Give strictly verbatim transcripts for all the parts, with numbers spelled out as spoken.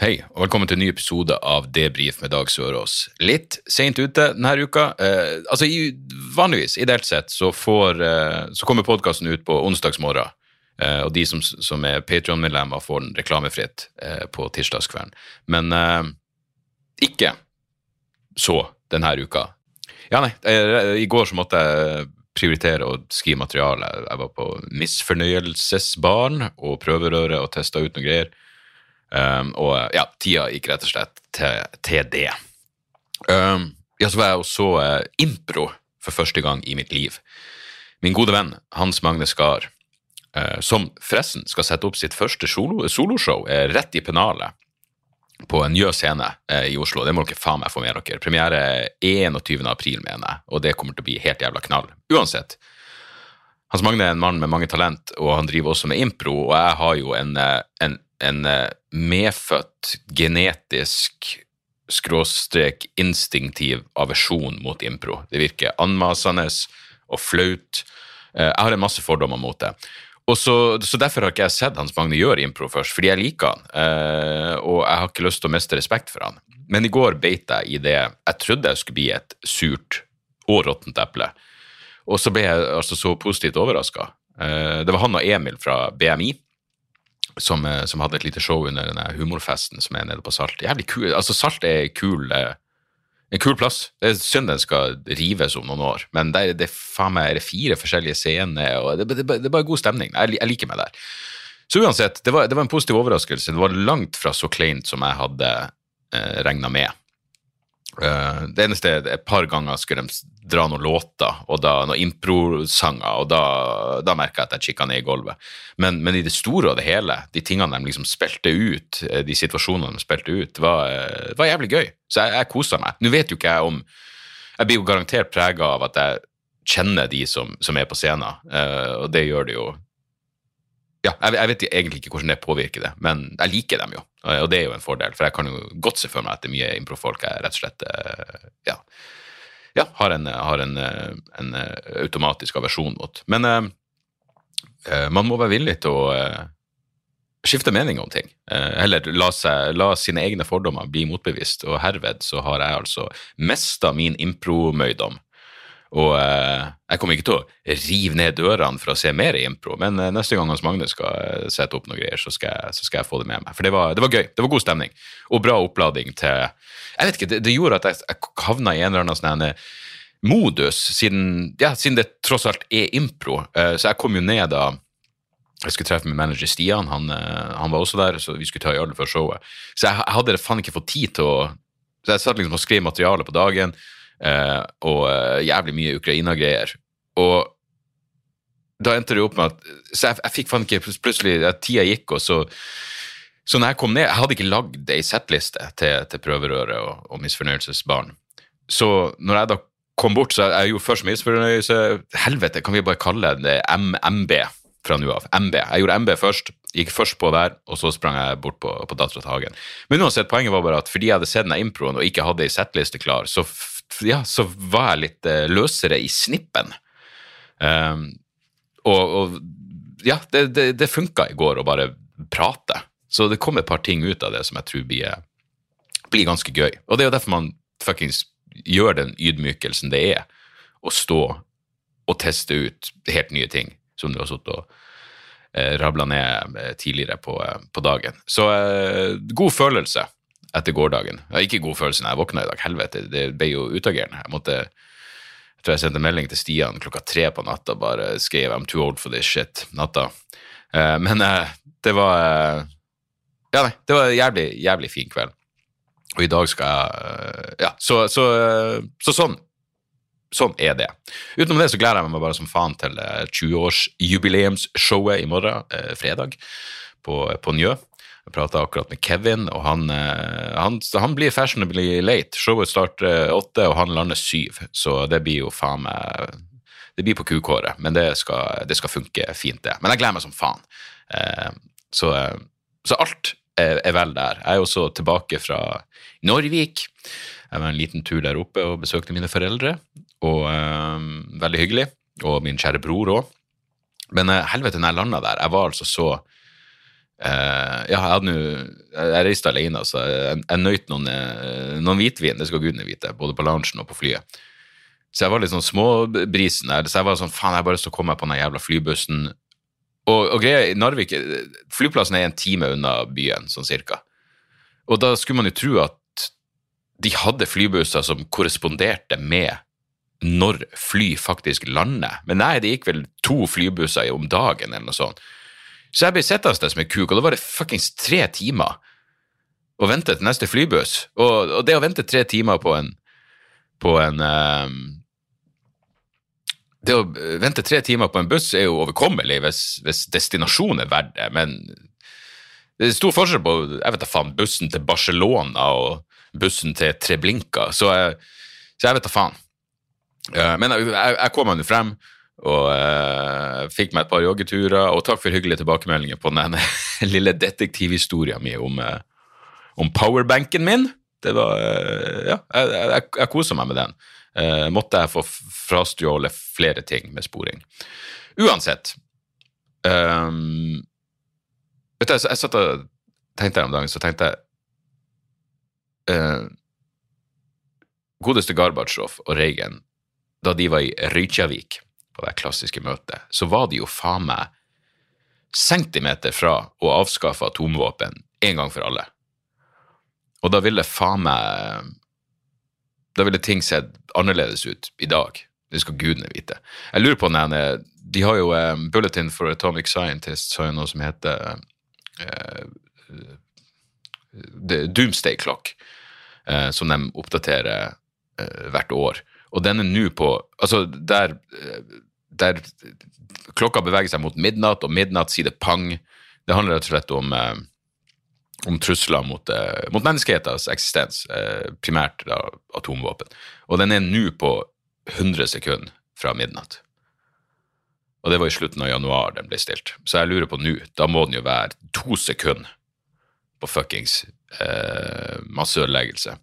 Hei, og velkommen til en ny episode av Debrief med Dag Sørås. Litt sent ute denne uka. Eh, altså, i, vanligvis, ideelt sett, så, får, eh, så kommer podcasten ut på onsdagsmorgen. Eh, og de som, som er Patreon-medlemmer får den reklamefritt eh, på tirsdagskvelden. Men eh, ikke så denne uka. Ja, nei, eh, i går så måtte jeg prioritere å skrive materiale. Jeg var på misfornøyelsesbarn og prøverøre og testet ut noe greier. Um, og ja, tida gikk rett og slett til, til det. Um, ja, så var jeg og så uh, impro for første gang i mitt liv. Min gode venn, Hans Magne Skar, uh, som forresten skal sette opp sitt første solo, soloshow uh, rett i pennalet på en Njø scene uh, i Oslo. Det må dere faen meg få med dere. Premiere enogtyvende april, mener jeg, og det kommer til å bli helt jævla knall. Uansett, Hans Magne er en mann med mange talent, og han driver også med impro, og jeg har jo en, en en medfødt, genetisk, skråstrek, instinktiv aversjon mot impro. Det virker anmasende og flaut. Jeg har en masse fordommer mot det. Og så, så derfor har ikke jeg sett Hans Magne gjøre impro først, fordi jeg liker han, og jeg har ikke lyst til å miste respekt for han. Men i går beit jeg i det jeg trodde jeg skulle bli et surt og råttent eple. Og så ble jeg altså så positivt overrasket. Det var han og Emil fra B M I, Som, som hadde et lite show under denne humorfesten som er nede på Salt. Jævlig kul. Altså, Salt er kul, en kul plass. Det er synd den skal rives om noen år, men det er, det er faen meg er det fire forskjellige scener, og det, det, det er bare god stemning. Jeg, jeg liker meg der. Så uansett, det var, det var en positiv overraskelse. Det var langt fra så kleint som jeg hadde eh, regnet med. Uh, det eneste er et par ganger skulle de dra noen låter og da noen impro-sanger, og da, da merket jeg at jeg kikket ned i gulvet, men, men i det store og det hele, de tingene de liksom spilte ut, de situasjonene de spilte ut, var, var jævlig gøy, så jeg, jeg koset meg. Nå vet jo ikke jeg om jeg blir jo garantert preget av at jeg kjenner de som, som er på scenen, uh, og det gjør det jo ja, jeg, jeg vet egentlig ikke hvordan det påvirker det, men jeg liker dem jo, og det er jo en fordel, for jeg kan jo godt se for meg at det er mye improfolk jeg rett og slett, ja, ja har, en, har en, en automatisk aversjon mot. Men uh, man må være villig til å uh, skifte mening om ting, uh, eller la, seg, la sine egne fordommer bli motbevisst, og herved så har jeg altså mistet min impro-møydom. Og eh, jeg kommer ikke til å rive ned dørene for å se mer i impro, men eh, neste gang Hans Magne skal eh, sette opp noe greier, så skal, jeg, så skal jeg få det med meg. For det var, det var gøy, det var god stemning, og bra opplading til, jeg vet ikke, det, det gjorde at jeg, jeg havnet i en eller annen sånn modus, siden, ja, siden det tross alt er impro. Eh, så jeg kom jo ned da, jeg skulle treffe min manager Stian, han, eh, han var også der, så vi skulle ta i alle før showet. Så jeg, jeg hadde faen ikke fått tid til å, så jeg satt liksom og skrev materiale på dagen, Uh, og uh, jævlig mye Ukraina-greier, og da endte det opp med at så jeg, jeg fikk faen ikke plutselig at tida gikk, og så så når jeg kom ned, jeg hadde ikke lagd en settliste til, til prøverøre og, og misfornøyelsesbarn, så når jeg da kom bort, så jeg gjorde først misfornøyelse, helvete, kan vi bare kalle det M M B fra nå av, M B, jeg gjorde M B først, gikk først på der, og så sprang jeg bort på, på Datterahagen, men uansett, poenget var bare at fordi jeg hadde sett denne improen og ikke hadde en settliste klar, så ja, så var jeg litt uh, løsere i snippen. Um, og, og ja, det, det, det funket i går å bare prate. Så det kom et par ting ut av det som jeg tror blir, blir ganske gøy. Og det er jo derfor man faktisk gjør den ydmykelsen det er å stå og teste ut helt nye ting som du har suttet og uh, rablet ned tidligere på, uh, på dagen. Så uh, god følelse etter gårdagen. Jeg har ikke god følelse når jeg våknet i dag. Helvete, det ble jo utagerende. Jeg måtte, jeg tror jeg sendte en melding til Stian klokka tre på natta, bare skrev I'm too old for this shit, natta. Uh, men uh, det var, uh, ja nei, det var en jævlig, jævlig fin kveld. Og i dag skal jeg, uh, ja, så, så, uh, så sånn, sånn er det. Utenom det så gleder jeg meg bare som faen til uh, tjue-års-jubileumsshowet i morgen, uh, fredag, på, på Njø. Jeg pratet akkurat med Kevin, og han, han, han blir fashionably late. Showet starter åtte, og han lander syv, så det blir jo faen meg, det blir på kukåret, men det skal, det skal funke fint det. Men jeg gleder meg som faen. Så, så alt er, er vel der. Jeg er også tilbake fra Norvik. Jeg var en liten tur der oppe og besøkte mine foreldre, og um, veldig hyggelig, og min kjære bror også. Men helvete, når jeg landet der, jeg var altså så Uh, ja, jeg hadde nu, jeg reiste alene, så jeg, jeg nøyt noen, noen hvitvin, det skal gudene vite, både på loungen og på flyet. Så jeg var litt sånn småbrisen der, så jeg var sånn, faen, jeg bare stod å komme på den jævla flybussen. Og, og greia i Narvik, flyplassen er en time unna byen, sånn cirka. Og da skulle man jo tro at de hadde flybusser som korresponderte med når fly faktisk lander. Men nei, det gikk vel to flybusser om dagen eller noe sånt. Så jeg ble settende som en kuk, og da var det fucking tre timer å vente til neste flybuss. Og, og det å vente tre timer på en, på en um, det å vente tre timer på en buss er jo overkommelig hvis, hvis destinasjonen er verdt det, men det er stor forskjell på, jeg vet da faen, bussen til Barcelona og bussen til Treblinka, så jeg, så jeg vet da faen. Uh, men jeg, jeg kom meg nå frem, og uh, fikk meg et par joggeturer, og takk for hyggelige tilbakemeldinger på den lille detektivhistorien min om, uh, om powerbanken min. Det var, uh, ja, jeg, jeg, jeg koser meg med den. Uh, måtte jeg få frastjåle flere ting med sporing. Uansett, um, vet du, jeg, jeg satt og tenkte her om dagen, så tenkte jeg, uh, godeste Gorbatsjov og Reagan, da de var i Reykjavik, på det klassiske møtet, så var de jo faen meg centimeter fra å avskaffe atomvåpen en gang for alle. Og da ville faen meg, da ville ting sett annerledes ut i dag. Det skal gudene vite. Jeg lurer på når de har jo um, Bulletin for Atomic Scientists, så er noe som heter uh, uh, Doomsday Clock, uh, som de oppdaterer uh, hvert år. Og den er nå på, altså der, der klokka beveger seg mot midnatt, og midnatt sier det pang. Det handler rett og slett om, eh, om trusler mot, eh, mot menneskehetens eksistens, eh, primært da, atomvåpen. Og den er nå på hundre sekunder fra midnatt. Og det var i slutten av januar den ble stilt. Så jeg lurer på nå, da må den jo være to sekunder på fuckings eh, masseødeleggelse.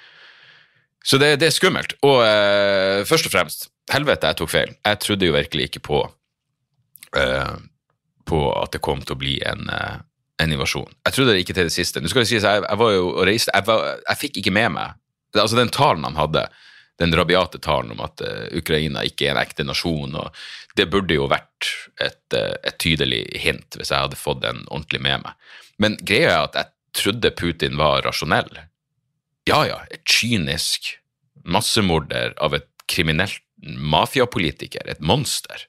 Så det, det er skummelt, og eh, først og fremst, helvete, jeg tok feil. Jeg trodde jo virkelig ikke på, eh, på at det kom til å bli en, eh, en invasjon. Jeg trodde det ikke til det siste. Nå skal jeg si, jeg, jeg var jo og reiste, jeg, var, jeg fikk ikke med meg, altså den talen han hadde, den rabiate talen om at uh, Ukraina ikke er en ekte nasjon, og det burde jo vært et, uh, et tydelig hint hvis jeg hadde fått den ordentlig med meg. Men greia er at jeg trodde Putin var rasjonell. Ja, ja, et kynisk massemorder av et kriminelt mafiapolitiker, et monster,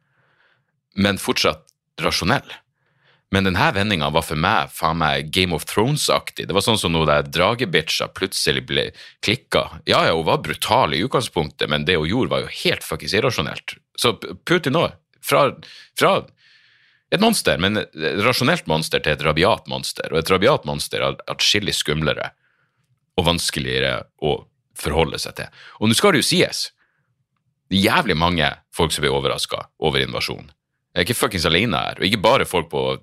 men fortsatt rasjonell. Men denne vendingen var for meg, faen meg, Game of Thrones-aktig. Det var sånn som når der dragebitcha plutselig ble klikket. Ja, ja, hun var brutal i utgangspunktet, men det hun gjorde var jo helt fuckings irrasjonelt. Så Putin nå, fra, fra et monster, men et rasjonelt monster til et rabiat monster, og et rabiat monster er atskillig skumlere og vanskeligere å forholde seg til. Og nå skal det jo sies, det er jævlig mange folk som blir overrasket over invasjonen. Jeg er ikke fuckings alene her, og ikke bare folk på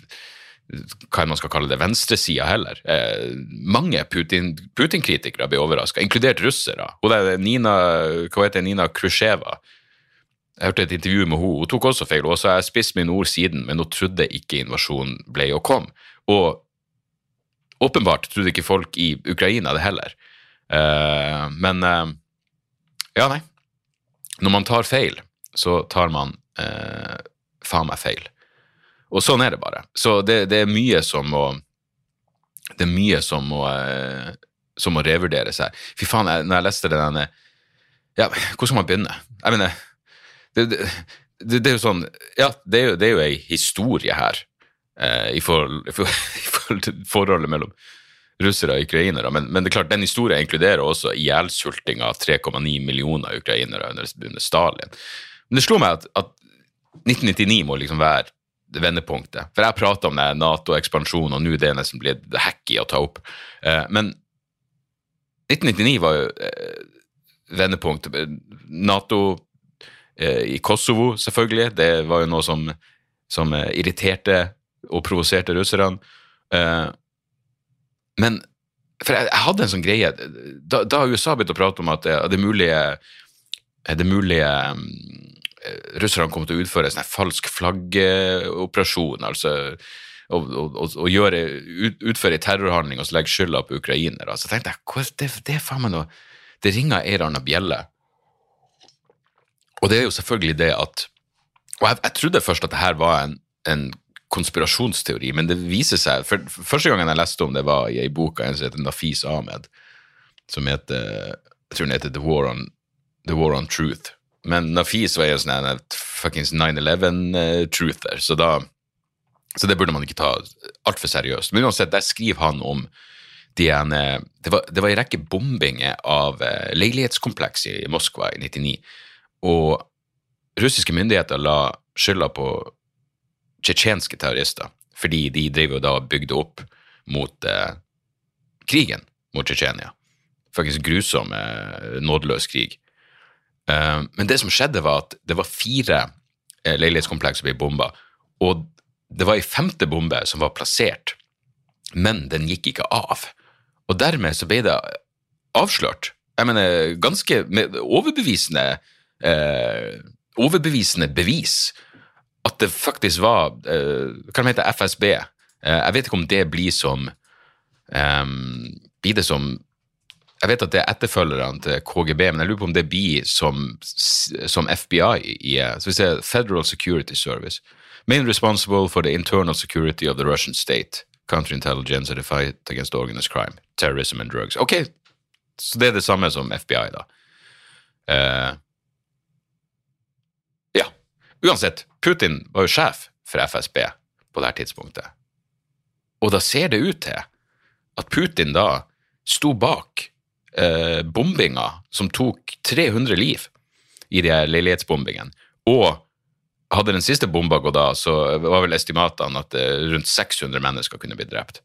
hva man skal kalle det, venstresida heller. Eh, mange Putin, Putin-kritikere blir overrasket, inkludert russere. Og det er Nina, hva heter Nina Khrushcheva. Jeg hørte et intervju med henne, hun tok også feil, og så har jeg spist mine ord siden, men hun trodde ikke invasjonen ble å komme. Og åpenbart trodde ikke folk i Ukraina det heller. Uh, men uh, ja, nei. Når man tar feil, så tar man uh, faen meg feil. Og sånn er det bare. Så det, det er mye som må det er mye som må, uh, som må revurderes her. Fy faen, jeg, når jeg leste det denne, ja, hvor skal man begynne? Jeg mener, det, det, det, det er jo sånn, ja, det er jo, det er jo en historie her, Uh, i, forhold, i, forhold, i forhold til forholdet mellom russere og ukrainere, men, men det er klart, den historien inkluderer også ihjelsulting av tre komma ni millioner ukrainere under, under Stalin. Men det slo meg at, at nitten nittini må liksom være det vendepunktet, for jeg pratet om det NATO-ekspansjon, og nå er det nesten blitt hacky å ta opp, uh, men nitten nittini var jo uh, vendepunktet. NATO uh, i Kosovo, selvfølgelig, det var jo noe som, som uh, irriterte og provoserte russerne. Uh, men for jeg, jeg hadde en sånn greie, da, da har U S A begynt å prate om at det, det mulige, det mulige um, russerne kommer til å utføre en sånn falsk flaggoperasjon, altså og, og, og, og gjøre, ut, utføre terrorhandling og så legge skylda på ukrainere. Så tenkte jeg, hva, det, det er faen meg noe, det ringer en eller annen bjelle. Og det er jo selvfølgelig det at, og jeg, jeg trodde først at det her var en, en konspirasjonsteori, men det viser seg, for, for første gangen jeg leste om det var i en bok av en som heter Nafis Ahmed, som heter, jeg tror den heter The War on, The War on Truth. Men Nafis var jo sånn en fuckings nine eleven-truther, så da, så det burde man ikke ta alt for seriøst. Men uansett, der skriver han om de en, det var, det var en rekke bombinger av leilighetskompleks i Moskva i nittini, og russiske myndigheter la skylda på tsjetsjenske terrorister, fordi de drev jo da og bygde opp mot eh, krigen mot Tsjetsjenia. Faktisk grusom, eh, nådeløs krig. Eh, men det som skjedde var at det var fire eh, leilighetskompleks som ble bomba, og det var en femte bombe som var plassert, men den gikk ikke av. Og dermed så ble det avslørt. Jeg mener, ganske med overbevisende, eh, overbevisende bevis at det faktisk var, uh, hva det heter, F S B. Uh, jeg vet ikke om det blir som, um, blir det som, jeg vet at det er etterfølgerne til K G B, men jeg lurer på om det blir som, som F B I i, så vi ser Federal Security Service. Main responsible for the internal security of the Russian state, counterintelligence and the fight against organized crime, terrorism and drugs. Ok, så det er det samme som F B I da. Uh, ja, uansett, Putin var jo sjef for F S B på det her tidspunktet. Og da ser det ut til at Putin da sto bak eh, bombinga som tok tre hundre liv i de her leilighetsbombingen. Og hadde den siste bomba gått av, så var vel estimatene at eh, rundt seks hundre mennesker kunne bli drept.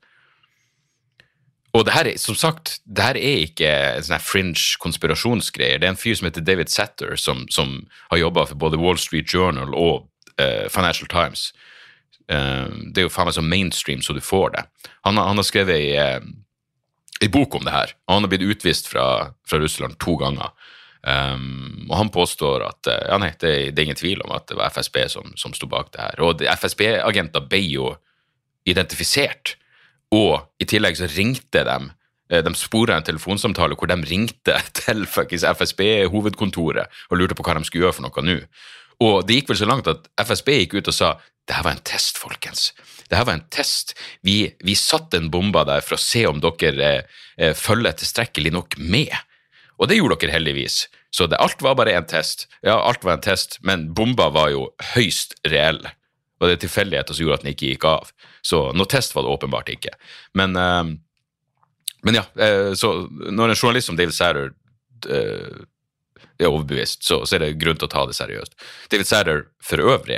Og det her er, som sagt, det her er ikke en sånn her fringe konspirasjonsgreier. Det er en fyr som heter David Satter, som, som har jobbet for både Wall Street Journal og Uh, Financial Times. Uh, det er jo faen meg så mainstream så du får det. Han, han har skrevet i, uh, i bok om det her. Han har blitt utvist fra, fra Russland to ganger. Um, og han påstår at uh, ja, nei, det, det er ingen tvil om at det var F S B som, som stod bak det her. Og de F S B-agenter ble jo identifisert, og i tillegg så ringte de uh, de sporet en telefonsamtale hvor de ringte til faktisk F S B-hovedkontoret og lurte på hva de skulle gjøre for noe nå. Og det gikk vel så langt at F S B gikk ut og sa, det her var en test, folkens. Det her var en test. Vi, vi satte en bomba der for å se om dere eh, følger tilstrekkelig nok med. Og det gjorde dere heldigvis. Så det, alt var bare en test. Ja, alt var en test, men bomba var jo høyst reell. Og det er tilfeldigheter som gjorde at den ikke gikk av. Så noe test var det åpenbart ikke. Men, eh, men ja, eh, så når en journalist som David Satter eh, er overbevist, så, så er det grunn til å ta det seriøst. David Satter for øvrig,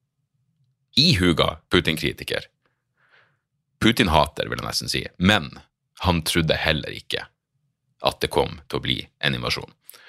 ihuga Putin-kritiker. Putin-hater, vil jeg nesten si. Men han trodde heller ikke at det kom til å bli en invasjon.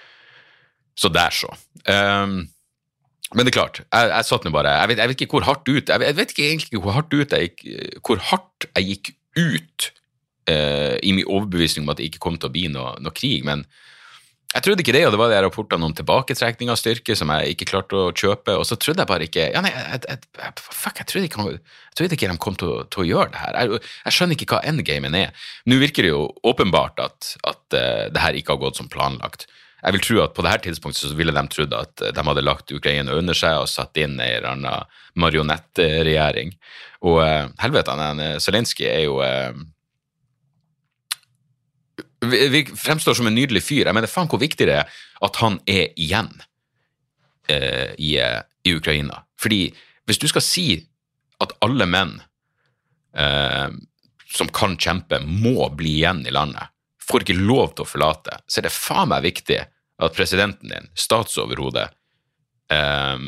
Så der så. Um, men det er klart, jeg, jeg satt nå bare, jeg vet, jeg vet ikke hvor hardt ut, jeg vet, jeg vet ikke egentlig hvor hardt ut jeg gikk, hvor hardt jeg gikk ut uh, i min overbevisning om at det ikke kom til å bli noe, noe krig, men jeg trodde ikke det, og det var de rapportene om tilbaketrekning av styrke som jeg ikke klarte å kjøpe, og så trodde jeg bare ikke, ja nei, jeg, jeg, jeg, fuck, jeg trodde ikke, jeg trodde ikke de kom til, til å gjøre det her. Jeg, jeg skjønner ikke hva endgamen er. Nå virker det jo åpenbart at, at uh, det her ikke har gått som planlagt. Jeg vil tro at på det her tidspunktet så ville de trodd at de hadde lagt Ukraina under seg og satt inn en eller annen marionettregjering. Og uh, helvete, Zelensky er jo... Uh, Vi fremstår som en nydelig fyr. Jeg mener, faen hvor viktig det er at han er igjen eh, i, i Ukraina. Fordi hvis du skal si at alle menn eh, som kan kjempe må bli igjen i landet, får ikke lov til å forlate, så er det faen meg viktig at presidenten din, statsoverhodet, eh,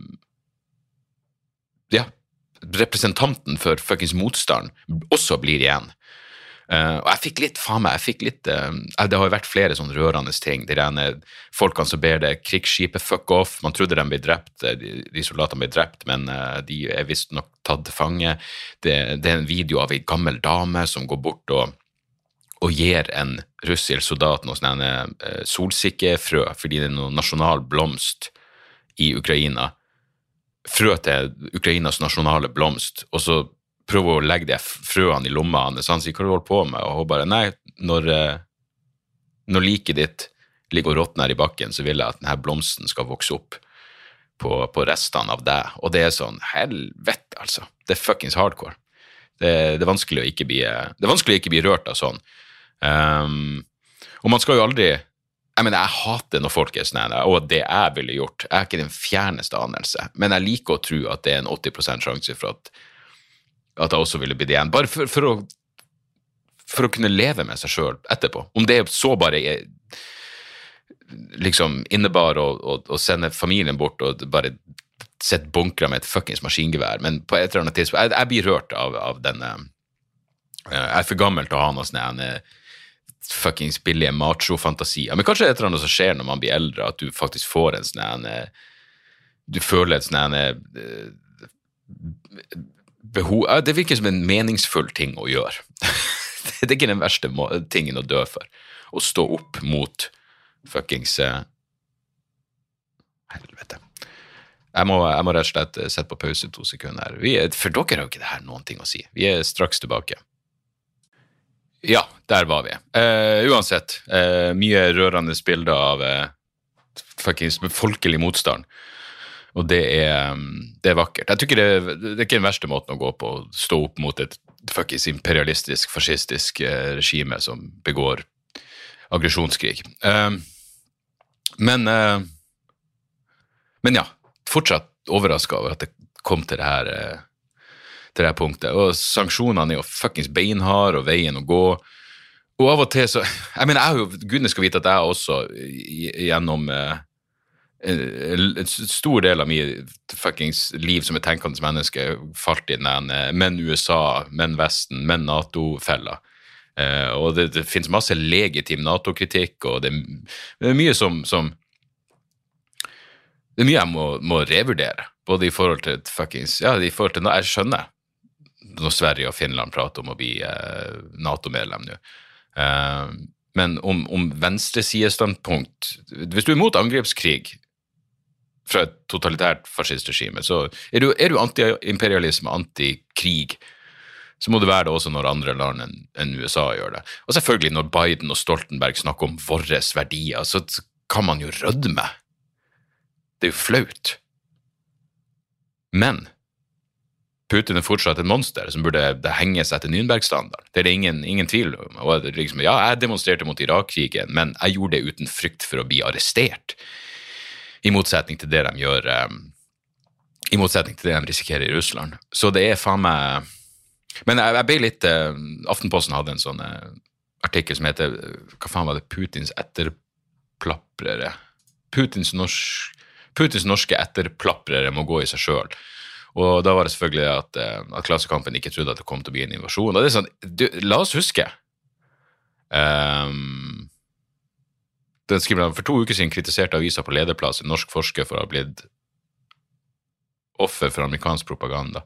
ja, representanten for fuckings motstand også blir igjen. Uh, og jeg fikk litt, faen meg, jeg fikk litt, uh, det har jo vært flere sånne rørende ting, de rene folkene som ber det krigsskipet fuck off, man trodde de ble drept, de, de soldatene ble drept, men uh, de er visst nok tatt til fange. Det, det er en video av en gammel dame som går bort og, og gir en russisk soldat noe sånn uh, solsikkefrø, fordi det er noe nasjonal blomst i Ukraina, frø til Ukrainas nasjonale blomst, og så prøve å legge de frøene i lomma hans. Han sier, hva du holder på med? Og hun bare, nei, når, når liket ditt ligger og råtner i bakken, så vil jeg at denne blomsten skal vokse opp på, på restene av deg. Og det er sånn, helvete, altså. Det er fuckings hardcore. Det, det er vanskelig å ikke bli, det er vanskelig å ikke bli rørt av sånn. Um, og man skal jo aldri, jeg mener, jeg hater når folk er sånn, og det jeg ville gjort, jeg er ikke den fjerneste anelse, men jeg liker å tro at det er en åtti prosent sjanse for at, at jeg også ville bli det igjen, bare for, for, å, for å kunne leve med seg selv etterpå. Om det så bare er, liksom innebar å, å, å sende familien bort og bare sette bunkere med et fuckings maskingevær, men på et eller annet tidspunkt, jeg, jeg blir rørt av, av denne, jeg er for gammel til å ha noe sånn fuckings billige macho-fantasier. Men kanskje det er et eller annet som skjer når man blir eldre, at du faktisk får en sånn, du føler et sånn behov, det virker som en meningsfull ting å gjøre. Det er ikke den verste tingen å dø for. Å stå opp mot fuckings helvete. Jeg må, jeg må rett og slett sette på pause to sekunder. Vi, for dere har jo ikke det her noen ting å si. Vi er straks tilbake. Ja, der var vi. Uh, uansett, uh, mye rørende bilder av uh, fuckings folkelig motstand. Og det er, um, det er vakkert. Jeg tykker det, det er ikke den verste måten å gå på, å stå opp mot et fuckings imperialistisk, fascistisk uh, regime som begår aggresjonskrig. Uh, men, uh, men ja, fortsatt overrasket over at det kom til det her uh, til det her punktet, og sanksjonene er jo fuckings beinhard og veien å gå, og av og til så, jeg mener, jeg har jo, gudene skal vite at jeg også gjennom eh, en stor del av min fuckings liv som et tenkende menneske falt i den, menn U S A, menn Vesten, menn NATO-feller, eh, og det, det finnes masse legitim NATO-kritikk, og det, det er mye som, som det er mye jeg må, må revurdere, både i forhold til fuckings, ja, i forhold til, jeg skjønner når Sverige og Finland prater om å bli eh, NATO-medlem nå. Eh, men om, om venstresidestandpunkt, hvis du er imot angrepskrig fra et totalitært fascistregime, så er du, er du anti-imperialisme, anti-krig, så må det være det også når andre land enn, enn U S A gjør det. Og selvfølgelig når Biden og Stoltenberg snakker om våres verdier, så kan man jo rødme. Det er jo flaut. Men Putin er fortsatt et monster som burde henge seg til Nürnberg-standard. Det er det ingen, ingen tvil om. Og liksom, ja, jeg demonstrerte mot Irak-krigen, men jeg gjorde det uten frykt for å bli arrestert. I motsetning til det de gjør, um, i motsetning til det de risikerer i Russland. Så det er faen meg... Men jeg, jeg ble litt... Uh, Aftenposten hadde en sånn uh, artikkel som heter, hva faen var det, Putins etterplaprere. Putins, norsk, Putins norske etterplaprere må gå i seg selv. Og da var det selvfølgelig at, at Klassekampen ikke trodde at det kom til å bli en invasjon. Og det er sånn, du, la oss huske. Um, den skriver, for to uker siden kritiserte avisa på lederplass en norsk forsker for å ha blitt offer for amerikansk propaganda.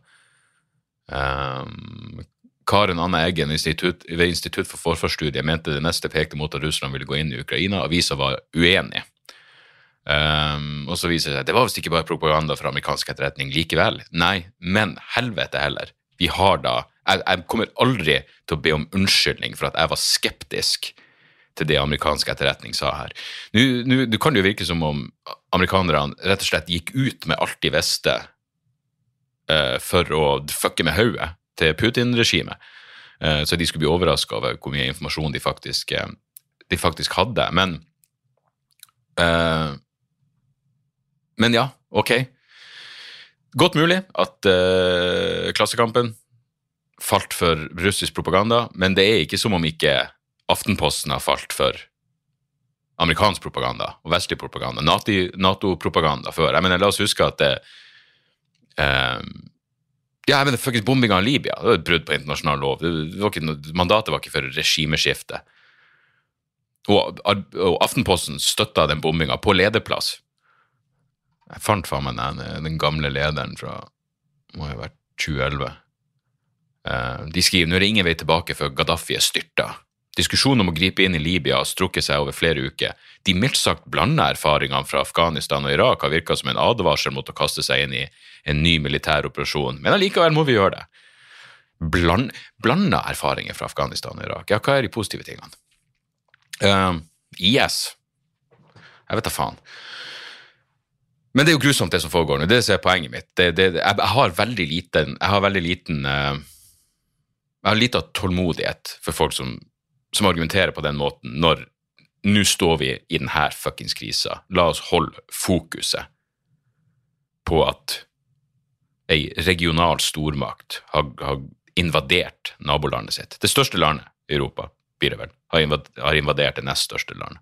Um, Karen Anna Eggen institutt, ved Institutt for Forsvarsstudier mente det neste pekte mot at Russland ville gå inn i Ukraina. Avisa var uenig. Um, og så viser det seg, det var vist ikke bare propaganda fra amerikansk etterretning likevel, nei, men helvete heller, vi har da, jeg, jeg kommer aldri til å be om unnskyldning for at jeg var skeptisk til det amerikansk etterretning sa her. Nå, nå, det kan jo virke som om amerikanerne rett og slett gikk ut med alt de visste uh, for å fucke med hodet til Putin-regimet, uh, så de skulle bli overrasket over hvor mye informasjon de faktisk, uh, de faktisk hadde, men uh, Men ja, ok. Godt mulig at uh, Klassekampen falt for russisk propaganda, men det er ikke som om ikke Aftenposten har falt for amerikansk propaganda og vestlig propaganda, NATO-propaganda før. Jeg mener, la oss huske at det, uh, ja, jeg mener, faktisk bombing av Libya, det var et brudd på internasjonal lov. Det var ikke, mandatet var ikke for regimeskifte. Og, og Aftenposten støttet den bombinga på lederplass. Jeg fant faen meg den, den gamle lederen fra, må ha vært tjue elleve. Uh, de skriver, nå er det ingen vei tilbake før Gaddafi er styrtet. Diskusjonen om å gripe inn i Libya har strukket seg over flere uker. De mildt sagt blande erfaringene fra Afghanistan og Irak har virket som en advarsel mot å kaste seg inn i en ny militær operasjon, men allikevel må vi gjøre det. bland, blanda erfaringer fra Afghanistan og Irak. Ja, hva er de positive tingene? Uh, I S. Jeg vet da faen. Men det er jo grusomt det som foregår nå. Det er poenget mitt. Det, det, jeg, jeg har veldig liten, jeg har veldig liten, uh, jeg har lite tålmodighet for folk som, som argumenterer på den måten når nå står vi i denne fuckings krisa. La oss holde fokuset på at en regional stormakt har, har invadert nabolandet sitt. Det største landet i Europa, blir det vel, har invadert det nest største landet.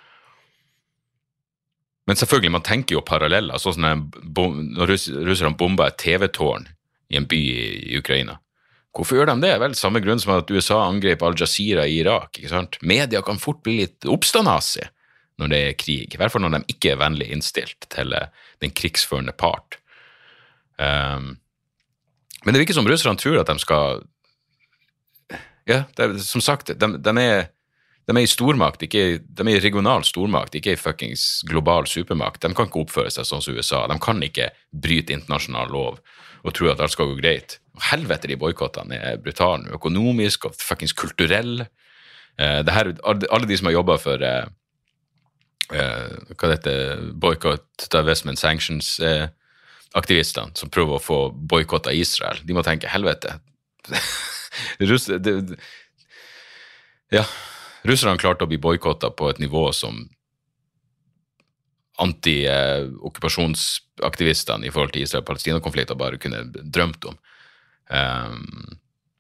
Men selvfølgelig, man tenker jo paralleller, sånn som når russerne bomber et T V-tårn i en by i Ukraina. Hvorfor gjør de det? Vel, samme grunn som at U S A angrep Al Jazeera i Irak, ikke sant? Media kan fort bli litt oppstandasig når det er krig, i hvert fall når de ikke er vennlig innstilt til den krigsførende part. Um, men det virker som russerne tror at de skal, ja, det er, som sagt, de, de, er, de er i stormakt, ikke, de er i regional stormakt, ikke i fuckings global supermakt. De kan ikke oppføre seg sånn som U S A, de kan ikke bryte internasjonal lov og tro at alt skal gå greit. Helvete, de boykottene er brutale, økonomisk og fuckings kulturell. Uh, det her, alle de som har jobbet for uh, uh, hva det heter, boycott, divestment, sanctions, uh, aktivistene som prøver å få boykott av Israel, de må tenke, helvete. Russ, det, det, ja, russerne klarte å bli boykottet på et nivå som anti-okkupasjonsaktivistene i forhold til Israel-Palestina-konflikter bare kunne drømt om. Um,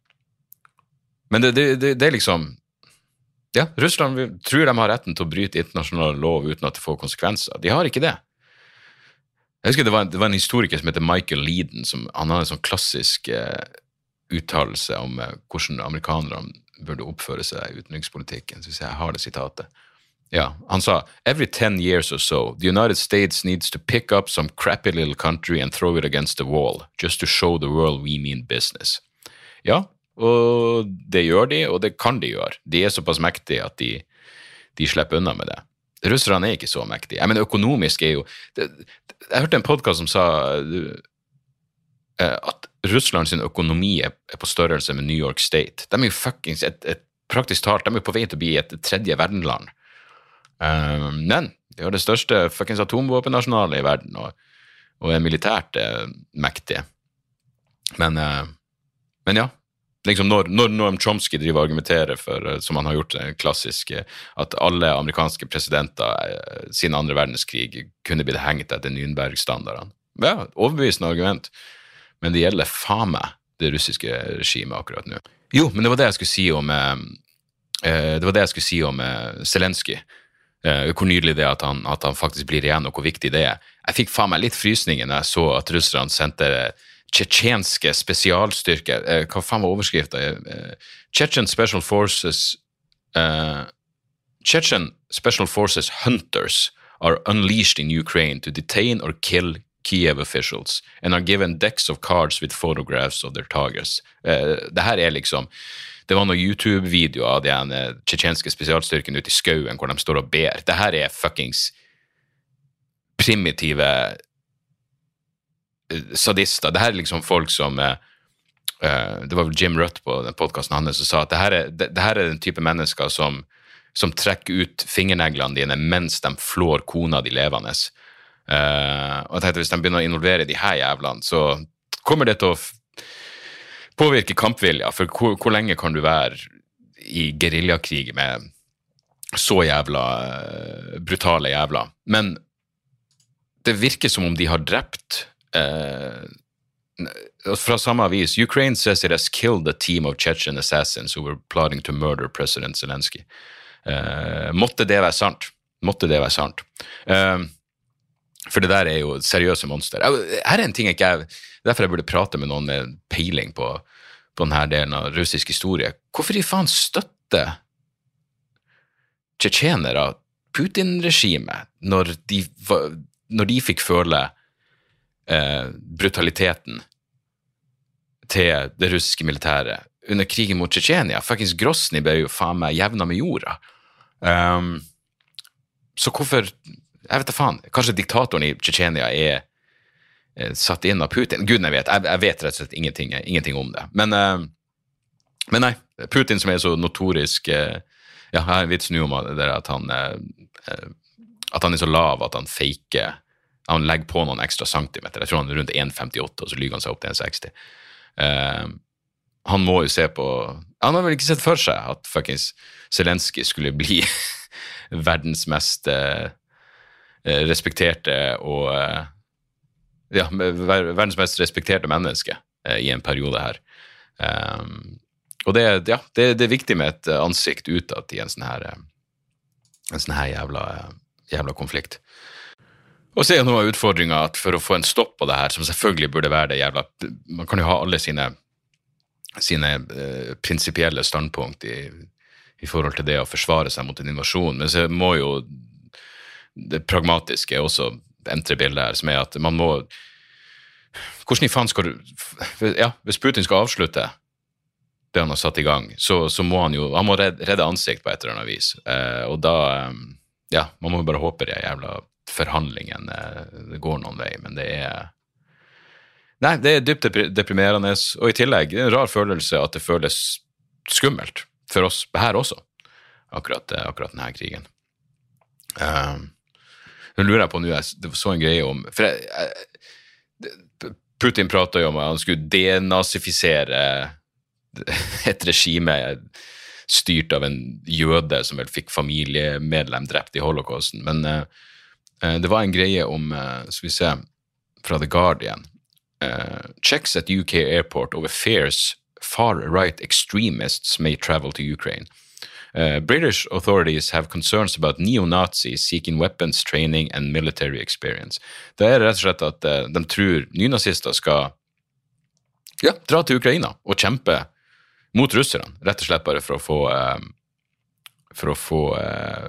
men det, det, det, det er liksom, ja, Russland tror de har retten til å bryte internasjonal lov uten at det får konsekvenser. De har ikke det. Jeg husker det var, en, det var en historiker som heter Michael Leeden, som, han hadde en sånn klassisk eh, uttalelse om eh, hvordan amerikanerne burde oppføre seg i utenrikspolitikken. Så jeg har det sitatet. Ja, han sa, every ten years or so, the United States needs to pick up some crappy little country and throw it against the wall, just to show the world we mean business. Ja, og det gjør de, og det kan de gjøre. De er såpass mektige at de, de slipper unna med det. Russerne er ikke så mektige. Jeg mener, økonomisk er jo... Det, jeg hørte en podcast som sa uh, at Russland sin økonomi er, er på størrelse med New York State. De er jo fuckings, et, et, praktisk talt, de er på vei til å bli et tredje verdenland. Uh, men de er det største fuckings atomvåpennasjonale i verden, og, og er militært uh, mektige. Men, uh, men ja, liksom når, når Noam Chomsky driver og argumenterer for, som han har gjort klassisk, at alle amerikanske presidenter siden andre verdenskrig kunne blitt hengt etter Nürnberg-standardene. Ja, overbevisende argument. Men det gjelder faen meg det russiske regimet akkurat nå. Jo, men det var det jeg skulle si om eh, det var det jeg skulle si om eh, Zelensky. Eh, hvor nydelig det er at han, at han faktisk blir igjen, og hvor viktig det er. Jeg fikk faen meg litt frysninger når jeg så at russerne sendte tsjetsjenske spesialstyrker, eh, hva faen var overskriften? Eh, Chechen Special Forces eh, Chechen Special Forces Hunters are unleashed in Ukraine to detain or kill Kiev officials and are given decks of cards with photographs of their targets. Eh, det her er liksom, det var noen YouTube-videoer av den eh, tsjetsjenske spesialstyrken ute i skauen hvor de står og ber. Det her er fuckings primitive sadister. Det her er liksom folk som uh, det var vel Jim Rutt på den podcasten hans som sa at det her er, det, det her er den type mennesker som, som trekker ut fingerneglene dine mens de flår kona de levende. Uh, og jeg tenkte hvis de begynner å involvere de her jævlene, så kommer det til å f- påvirke kampvilja, for hvor, hvor lenge kan du være i guerillakrig med så jævla uh, brutale jævla. Men det virker som om de har drept Uh, fra samme avis, Ukraine says it has killed a team of Chechen assassins who were plotting to murder President Zelensky. Uh, måtte det være sant? Måtte det være sant? Uh, for det der er jo seriøse monster. Uh, her er en ting jeg ikke er, derfor jeg burde prate med noen med peiling på, på denne delen av russisk historie. Hvorfor de faen støtter tsjetsjenere Putin-regimet når de, når de fikk føle Eh, brutaliteten til det russiske militæret under krigen mot Tsjetsjenia? Faktisk Grosny ble jo faen meg jevna med jorda. Um, så hvorfor, jeg vet da faen, kanskje diktatoren i Tsjetsjenia er, er satt inn av Putin? Gud, jeg vet, jeg, jeg vet rett og slett ingenting, ingenting om det. Men, uh, Men nei, Putin som er så notorisk, ja, jeg har en vits nå om det at han, at han er så lav at han faker, han legger på noen ekstra centimeter, jeg tror han er rundt en komma femtiåtte, og så lyger han seg opp til en komma seksti. Uh, han må jo se på, han har vel ikke sett for seg at fuckings Zelensky skulle bli verdens mest uh, respekterte og uh, ja, verdens mest respekterte menneske uh, i en periode her. Um, Og det, ja, det, det er viktig med et ansikt utad i en sånn her, en sånn her jævla, jævla konflikt. Og så er det noe av utfordringen at for å få en stopp på det her, som selvfølgelig burde være det jævla, man kan jo ha alle sine, sine uh, prinsipielle standpunkt i, i forhold til det å forsvare seg mot en invasjon, men så må jo det pragmatiske også entre bildet her, som er at man må, hvordan i faen skal du, ja, hvis Putin skal avslutte det han har satt i gang, så, så må han jo, han må redde, redde ansikt på et eller annet vis. Eh, og da, ja, man må jo bare håpe det jævla forhandlingen eh, det går noen vei, men det er, nei, det er dypt deprimerende, og i tillegg, det er en rar følelse at det føles skummelt for oss her også, akkurat, akkurat denne krigen. Eh, nå lurer jeg på, nå, jeg, det var så en greie om, for jeg, jeg, Putin pratet jo om at han skulle denazifisere et regime styrt av en jøde som vel fikk familiemedlem drept i holocausten, men uh, det var en greie om, uh, skal vi se, fra The Guardian, uh, checks at U K airport over fears far-right extremists may travel to Ukraine. Uh, British authorities have concerns about neo-Nazis seeking weapons training and military experience. Det er rett og slett at uh, de tror nynazister skal ja, dra til Ukraina og kjempe mot russerne, rett og slett bare for å få uh, for å få uh,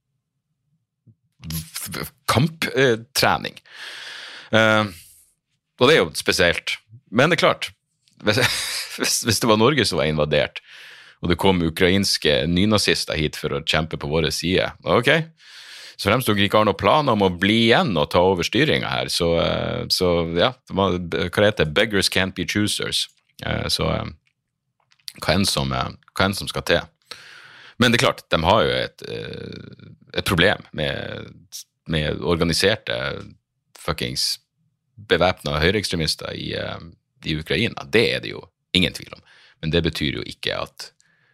kamptrening. Uh, og det er jo spesielt. Men det er klart, hvis, hvis det var Norge som var invadert, og det kom ukrainske nynazister hit for å kjempe på våre side, ok, så fremst dere ikke har noen planer om å bli igjen og ta over styringen her, så, uh, så ja, hva heter det? Beggars can't be choosers. Uh, så uh, hva enn som, hva enn som skal til. Men det er klart, de har jo et, et problem med, med organiserte fuckings bevæpnede høyreekstremister i, i Ukraina. Det er det jo ingen tvil om. Men det betyr jo ikke at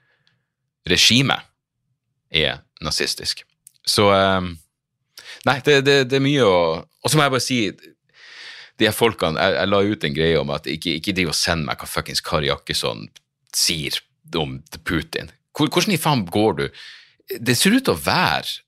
regimet er nazistisk. Så nei, det, det, det er mye å... Og så må jeg bare si, de her folkene, jeg, jeg la ut en greie om at ikke, ikke de å sende meg hva fuckings Kari Jakkesson sier om Putin. Hvordan i faen går du? Det ser ut til å være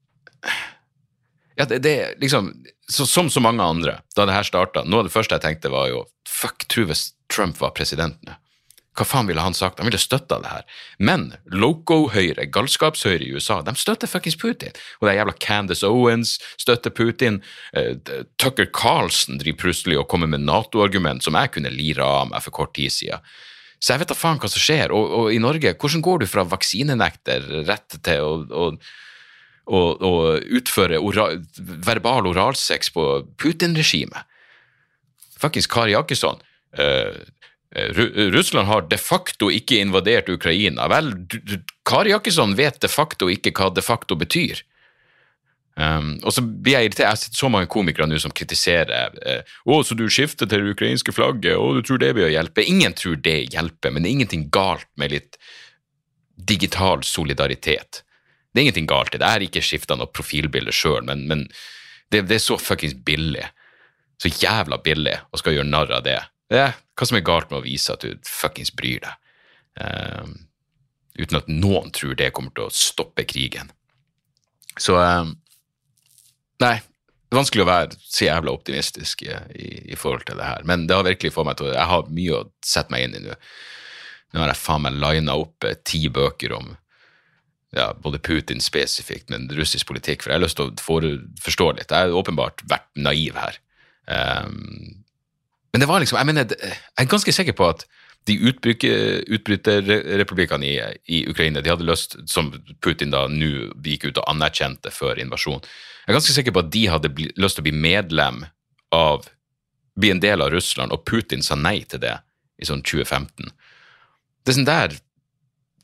ja, det, det er liksom så, som så mange andre, da det her startet, noe av det første jeg tenkte var jo fuck, tro hvis Trump var president nå. Hva faen ville han sagt? Han ville støtte det her. Men loco-høyre, galskapshøyre i U S A, de støtter fuckings Putin. Og det er jævla Candace Owens støtter Putin. Uh, Tucker Carlson driver plutselig og kommer med NATO-argument som jeg kunne lire av meg for kort tid siden. Så jeg vet da faen hva som skjer. Og, og i Norge, hvordan går du fra vaksinenekter rett til å, å, å, å utføre oral, verbal oralsex på Putin-regimet? Fuckings Kari Jakkesson. Uh, Russland har de facto ikke invadert Ukraina. Vel, Kari Jakkesson vet de facto ikke hva de facto betyr. Um, og så blir jeg irritert. Jeg har sett så mange komikere nå som kritiserer uh, å, så du skifter til det ukrainske flagget, å, du tror det vil hjelpe. Ingen tror det hjelper, men det er ingenting galt med litt digital solidaritet. Det er ingenting galt i det. Jeg har ikke skiftet noe profilbilde selv, men, men det, det er så fuckings billig. Så jævla billig å skal gjøre narr av det. Det er hva som er galt med å vise at du fuckings bryr deg. Um, uten at noen tror det kommer til å stoppe krigen. Så, um, nei, det er vanskelig å være så jævla optimistisk i, i, i forhold til det her. Men det har virkelig fått meg til å, jeg har mye å sette meg inn i nå. Nå har jeg faen meg linet opp eh, ti bøker om ja, både Putin spesifikt, men russisk politikk, for jeg har lyst til å for, forstå litt. Jeg har åpenbart vært naiv her. Um, Men det var liksom, jeg mener, jeg er ganske sikker på at de utbryterrepublikkene i, i Ukraina, de hadde lyst, som Putin da nå gikk ut og anerkjente før invasjon, jeg er ganske sikker på at de hadde bli, lyst til å bli medlem av, bli en del av Russland, og Putin sa nei til det i sånn tjue femten. Det er sånn der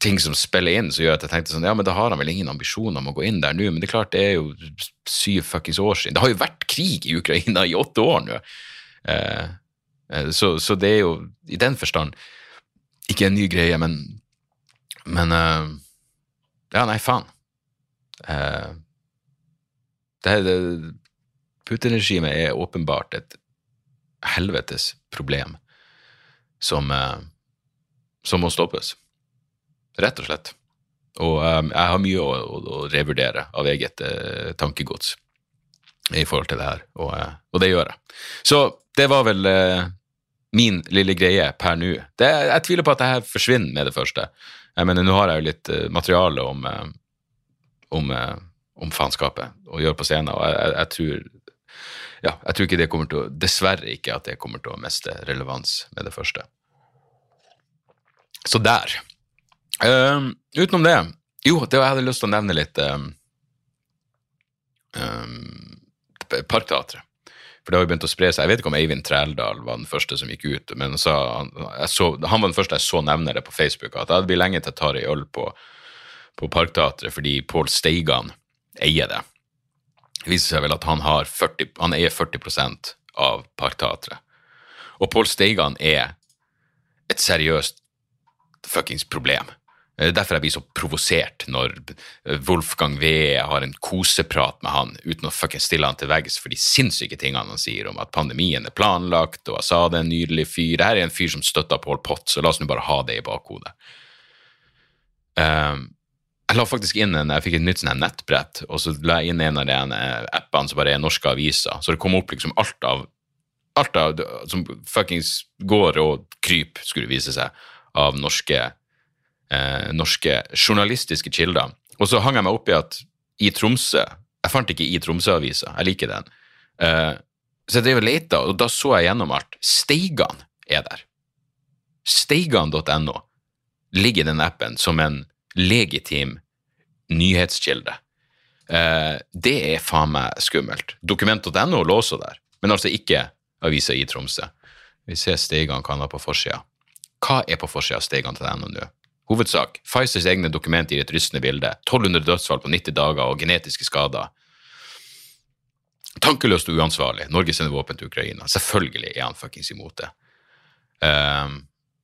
ting som spiller inn, så gjør at jeg tenkte sånn, ja, men da har han vel ingen ambisjoner om å gå inn der nå, men det er klart, det er jo syv fuckings år siden. Det har jo vært krig i Ukraina i åtte år nå. Eh, så, så det er jo, i den forstand, ikke en ny greie, men, men uh, ja, nei, faen. Uh, det, det, Putin-regimet er åpenbart et helvetes problem som, uh, som må stoppes. Rett og slett. Og um, jeg har mye å, å, å revurdere av eget uh, tankegods i forhold til det her, og, uh, og det gjør jeg. Så det var vel uh, min lille greie per nå. Det, jeg tviler på at det her forsvinner med det første. Jeg mener, nå har jeg jo litt uh, materiale om, uh, om, uh, om faenskapet å gjøre på scenen, og jeg, jeg, jeg tror ja, jeg tror ikke det kommer til å, dessverre ikke at det kommer til å miste relevans med det første. Så der. Um, utenom det, jo, det jeg hadde lyst til å nevne litt um, um, Parkteatret. For det har jo begynt å spre seg. Jeg vet ikke om Eivind Trældal var den første som gikk ut, men sa, jeg så, han var den første jeg så nevne det på Facebook, at det hadde blitt lenge til å ta det i øl på, på Parkteatret, fordi Pål Steigan eier det. Det viser seg vel at han, har førti, han eier førti prosent av Parkteatret. Og Pål Steigan er et seriøst fuckings problem. Derfor jeg blir så provosert når Wolfgang V har en koseprat med han uten å fucking stille han til veggs for de sinnssyke tingene han sier om at pandemien er planlagt, og Assad er en nydelig fyr. Dette er en fyr som støtter Pol Pot, så la oss nå bare ha det i bakhodet. Um, jeg la faktisk inn en, jeg fikk et nytt sånn nettbrett, og så la jeg inn en av de appene som bare er norske aviser, så det kom opp liksom alt av, alt av som fuckings går og kryp, skulle det vise seg, av norske Eh, norske journalistiske kilder. Og så hang jeg meg opp i at i Tromsø, jeg fant ikke i Tromsø-avisa, jeg liker den, eh, så jeg drev og lette, og da så jeg gjennom alt. Steigan er der. Steigan punktum no ligger i den appen som en legitim nyhetskilde. Eh, det er faen meg skummelt. Dokument punktum no lå også der, men altså ikke avisa i Tromsø. Vi ser Steigan kan ha på forsida. Hva er på forsida av Steigan punktum no nå? Hovedsak, Pfizers egne dokument gir et rystende bilde, tolv hundre dødsfall på nitti dager og genetiske skader. Tankeløst og uansvarlig. Norge sender våpen til Ukraina. Selvfølgelig er han fuckings imot det. Um,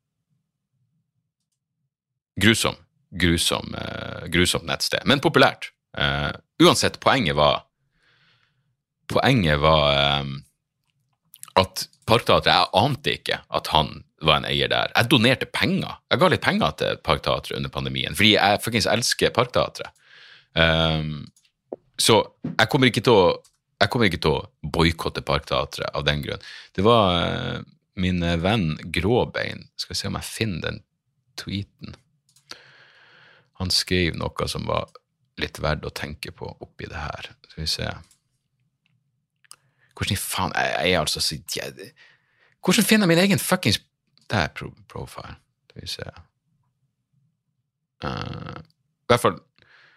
grusom, grusom, uh, grusomt nettsted, men populært. Uh, uansett, poenget var, poenget var um, at Parkteatret, jeg ante ikke at han var en eier der. Jeg donerte penger. Jeg ga litt penger til Parkteatret under pandemien, fordi jeg faktisk elsker Parkteatret. Um, så jeg kommer ikke til å, jeg kommer ikke til å boykotte Parkteatret av den grunn. Det var uh, min venn Gråbein. Skal vi se om jeg finner den tweeten. Han skrev noe som var litt verdt å tenke på oppi det her. Skal vi se. Hvordan faen, jeg, jeg er altså så... Jeg, hvordan finner jeg min egen fuckings... Det er pro profile. Det vil se. Uh, I hvert fall...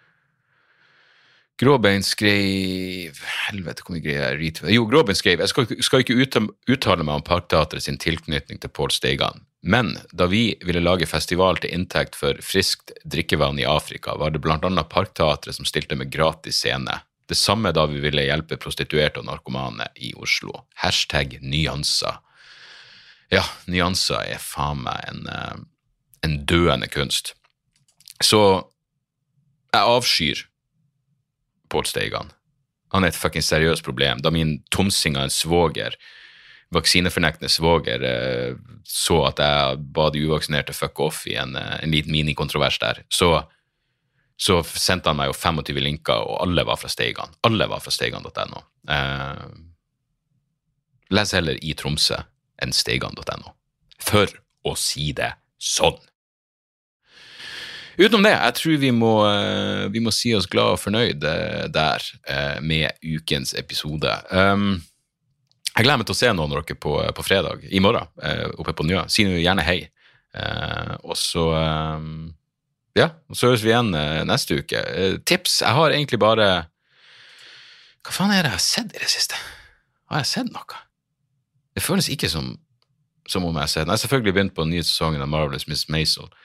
Gråbein skrev... Helvete, hvor mye greier jeg retweet. Jo, Gråbein skrev, jeg skal, skal ikke uttale meg om Parkteatret sin tilknytning til Pål Steigan, men da vi ville lage festival til inntekt for friskt drikkevann i Afrika, var det blant annet Parkteatret som stilte med gratis scene. Det samme da vi ville hjelpe prostituerte og narkomane i Oslo. Hashtag nyanser. Ja, nyanser er faen meg en, en døende kunst. Så jeg avskyr Pål Steigan. Han er et fucking seriøst problem. Da min tomsinga en svoger, vaksinefornektende svoger, så at jeg ba de uvaksinerte fuck off i en, en liten mini-kontrovers der, så, så sendte han meg jo tjuefem linker, og alle var fra Steigan. Alle var fra Steigan punktum no. Eh, les heller i Tromsø enn Steigan punktum no. For å si det sånn. Utenom det, jeg tror vi må, vi må si oss glad og fornøyd der med ukens episode. Um, jeg gleder meg til å se noen av dere på, på fredag, i morgen, oppe på Njø. Si nå gjerne hei. Uh, og så, um, ja, så høres vi igjen neste uke. Uh, tips, jeg har egentlig bare... Hva faen er det jeg har sett i det siste? Har jeg sett noe? Det føles ikke som, som om jeg har sett. Jeg har selvfølgelig begynt på den nye sesongen av Marvelous Miss Maisel,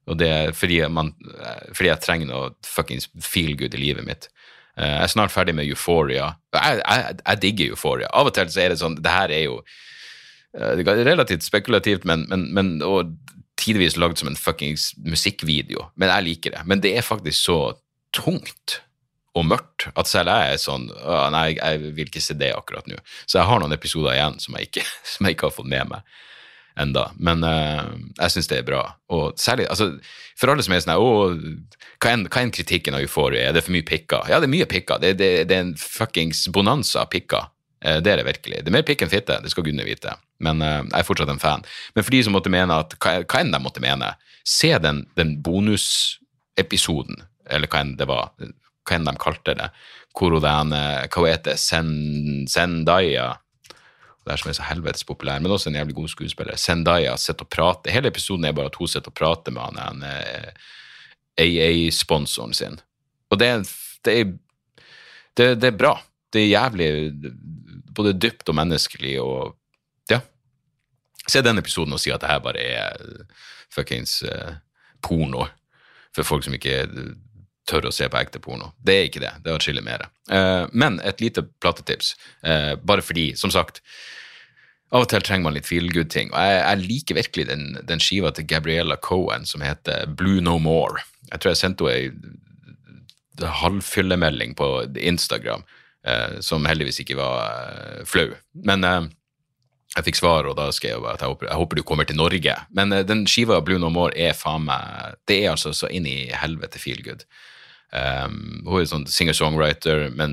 og det er fordi, man, fordi jeg trenger noe fucking feel good i livet mitt. Jeg er snart ferdig med Euphoria. Jeg, jeg, jeg digger Euphoria. Av og til så er det sånn, det her er jo det er relativt spekulativt, men, men, men og tidvis lagd som en fucking musikkvideo. Men jeg liker det. Men det er faktisk så tungt og mørkt at selv jeg er sånn, nei, jeg vil ikke se det akkurat nå. Så jeg har noen episoder igjen som jeg ikke, som jeg ikke har fått med meg enda. Men uh, jeg synes det er bra. Og særlig, altså, for alle som er sånn, åh, hva er, hva er kritikken av Euphoria? Er det for mye pikka? Ja, det er mye pikka. Det, det, det er en fuckings bonanza av pikka. Det er det virkelig. Det er mer pikk enn fitte, det skal Gunne vite. Men uh, jeg er fortsatt en fan. Men for de som måtte mene at, hva, hva enn de måtte mene, se den, den bonusepisoden, eller hva enn det var, hva enn de kalte det, hvor den, hva heter det, Sen, Zendaya, det er som er så helvetes populær, men også en jævlig god skuespiller, Zendaya sitter og prater, hele episoden er bare at hun sitter og prater med han, en A A-sponsoren sin. Og det, det, er, det, det er bra. Det er jævlig både dypt og menneskelig, og ja, se den episoden og si at det her bare er fuckings uh, porno for folk som ikke tør å se på ekte porno. Det er ikke det, det er å chille mer. Uh, men et lite platetips, uh, bare fordi, som sagt, av og til trenger man litt feel-good-ting, og jeg, jeg liker virkelig den, den skiva til Gabriella Cohen som heter Blue No More. Jeg tror jeg sendte henne en halvfyllemelding på Instagram, Uh, som heldigvis ikke var uh, flau. Men uh, jeg fikk svar, og da skrev jeg at jeg håper, jeg håper du kommer til Norge. Men uh, den skiva av Blue No More er faen meg, det er altså så inn i helvete feel good. Um, hun er sånn singer-songwriter, men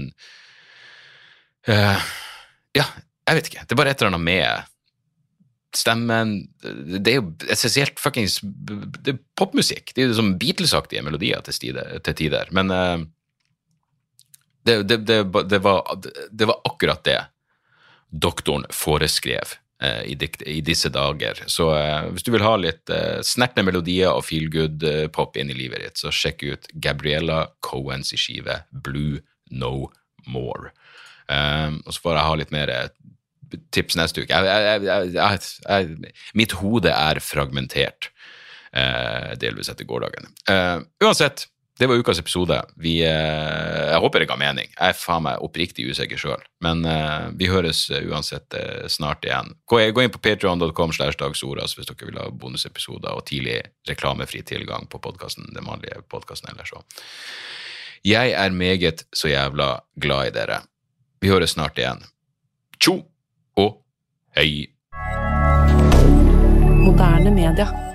uh, ja, jeg vet ikke. Det er bare et eller annet med stemmen. Det er jo essensielt fuckings, det er popmusikk. Det er jo som Beatles-aktige melodier til, stide, til tider. Men uh, Det, det, det, det, var, det var akkurat det doktoren foreskrev eh, i, dikt, i disse dager. Så eh, hvis du vil ha litt eh, snertne melodier og feel-good eh, pop inn i livet ditt, så sjekk ut Gabriella Cohens i skive Blue No More. Um, og så får jeg ha litt mer tips neste uke. Jeg, jeg, jeg, jeg, jeg, mitt hode er fragmentert, eh, delvis etter gårdagen. Uh, uansett, det var ukas episode. Vi, eh, jeg håper det ga mening. Jeg er faen meg oppriktig usikker selv. Men eh, vi høres uansett eh, snart igjen. Gå, gå inn på patreon dot com slash dagsordas hvis dere vil ha bonusepisoder og tidlig reklamefri tilgang på podcasten, den vanlige podcasten eller så. Jeg er meget så jævla glad i dere. Vi høres snart igjen. Tjo og hei! Moderne media.